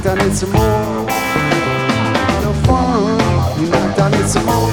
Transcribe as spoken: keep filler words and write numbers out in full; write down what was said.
knocked on it some more. No fun, you knocked on it some more.